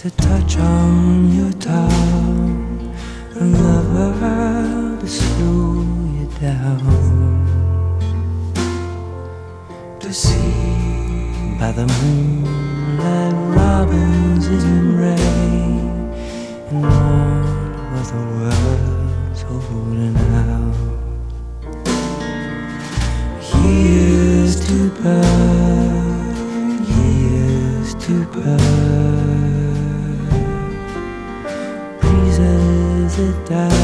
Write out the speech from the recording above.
to touch on your tongue, another to slow you down. To see by the moonlight robins in rain, and wonder what the world's holding out. Years to burn, years to burn, breezes that die.